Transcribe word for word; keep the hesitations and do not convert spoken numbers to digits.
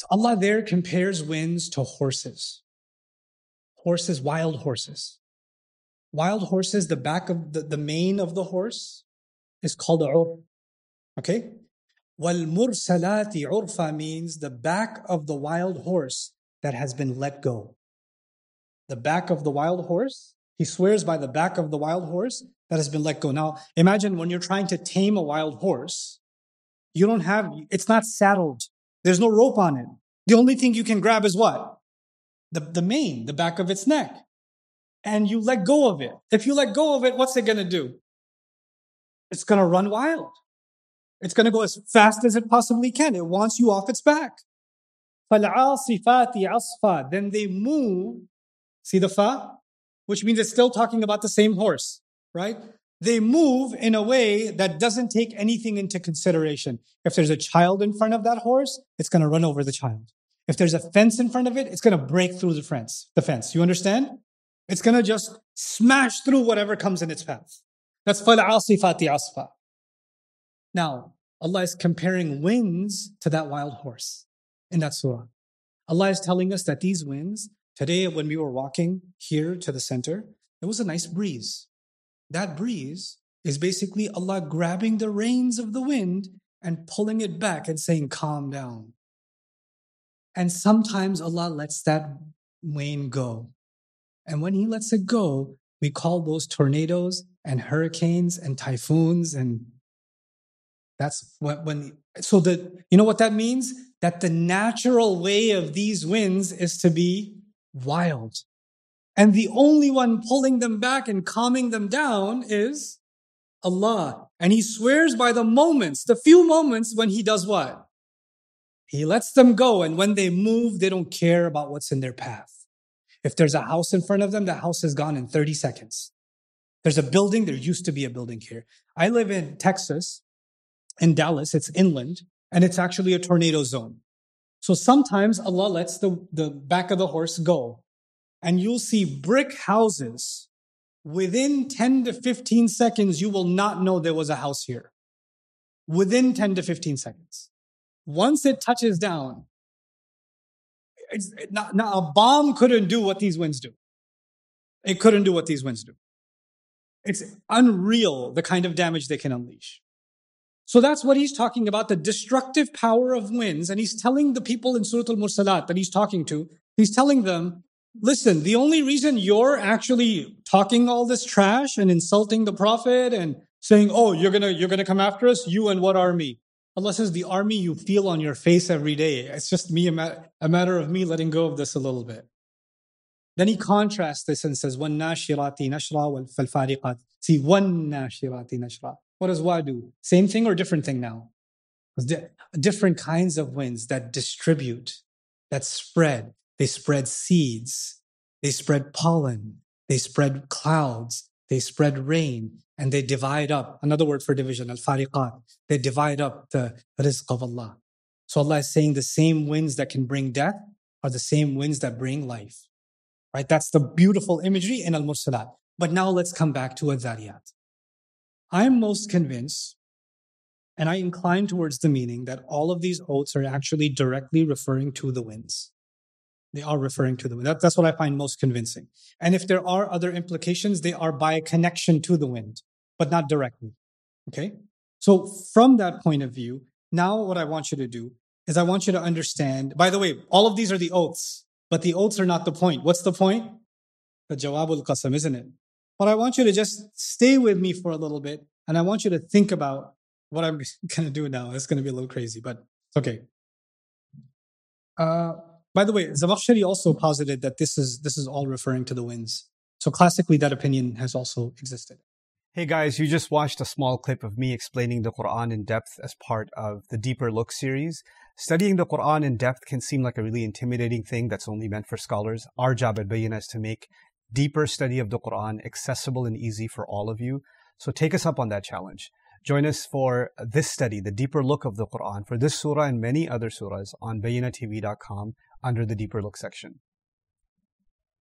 Allah there compares winds to horses. Horses, wild horses. Wild horses, the back of the, the mane of the horse is called a ur. Okay? وَالْمُرْسَلَاتِ عُرْفًا means the back of the wild horse that has been let go. The back of the wild horse, he swears by the back of the wild horse that has been let go. Now, imagine when you're trying to tame a wild horse, you don't have, it's not saddled. There's no rope on it. The only thing you can grab is what? The, the mane, the back of its neck. And you let go of it. If you let go of it, what's it going to do? It's going to run wild. It's going to go as fast as it possibly can. It wants you off its back. فَالْعَاصِفَاتِ عَصْفًا. Then they move. See the fa? Which means it's still talking about the same horse, right? They move in a way that doesn't take anything into consideration. If there's a child in front of that horse, it's going to run over the child. If there's a fence in front of it, it's going to break through the fence. The fence. You understand? It's going to just smash through whatever comes in its path. That's فَالْعَاصِفَاتِ عَصْفًا. Now, Allah is comparing winds to that wild horse in that surah. Allah is telling us that these winds, today when we were walking here to the center, it was a nice breeze. That breeze is basically Allah grabbing the reins of the wind and pulling it back and saying, calm down. And sometimes Allah lets that wind go. And when He lets it go, we call those tornadoes and hurricanes and typhoons. And that's when, when so that, you know what that means? That the natural way of these winds is to be wild. And the only one pulling them back and calming them down is Allah. And He swears by the moments, the few moments when He does what? He lets them go. And when they move, they don't care about what's in their path. If there's a house in front of them, the house is gone in thirty seconds. There's a building. There used to be a building here. I live in Texas, in Dallas. It's inland, and it's actually a tornado zone. So sometimes Allah lets the, the back of the horse go. And you'll see brick houses. Within ten to fifteen seconds, you will not know there was a house here. Within ten to fifteen seconds. Once it touches down, it's not, not, a bomb couldn't do what these winds do. It couldn't do what these winds do. It's unreal the kind of damage they can unleash. So that's what He's talking about, the destructive power of winds. And He's telling the people in Surah Al-Mursalat that He's talking to, He's telling them, listen, the only reason you're actually talking all this trash and insulting the Prophet and saying, oh, you're gonna you're gonna come after us, you and what army? Allah says, the army you feel on your face every day. It's just me, a, ma- a matter of me letting go of this a little bit. Then He contrasts this and says, وَالنَّاشِرَاتِ نَشْرًا وَالْفَالِقَاتِ. See, وَالنَّاشِرَاتِ نَشْرًا. What does wa do? Same thing or different thing now? Di- different kinds of winds that distribute, that spread. They spread seeds. They spread pollen. They spread clouds. They spread rain. And they divide up. Another word for division, al-fariqat. They divide up the rizq of Allah. So Allah is saying the same winds that can bring death are the same winds that bring life. Right? That's the beautiful imagery in Al-Mursalat. But now let's come back to Adh-Dhariyat. I'm most convinced, and I incline towards the meaning that all of these oaths are actually directly referring to the winds. They are referring to the wind. That, that's what I find most convincing. And if there are other implications, they are by connection to the wind, but not directly. Okay? So from that point of view, now what I want you to do is I want you to understand, by the way, all of these are the oaths, but the oaths are not the point. What's the point? The Jawabul Qasam, isn't it? But I want you to just stay with me for a little bit, and I want you to think about what I'm going to do now. It's going to be a little crazy, but it's okay. Uh... By the way, Zamakhshari also posited that this is this is all referring to the winds. So classically, that opinion has also existed. Hey guys, you just watched a small clip of me explaining the Quran in depth as part of the Deeper Look series. Studying the Quran in depth can seem like a really intimidating thing that's only meant for scholars. Our job at Bayyinah is to make deeper study of the Quran accessible and easy for all of you. So take us up on that challenge. Join us for this study, the Deeper Look of the Quran, for this surah and many other surahs on bayyinah t v dot com under the Deeper Look section.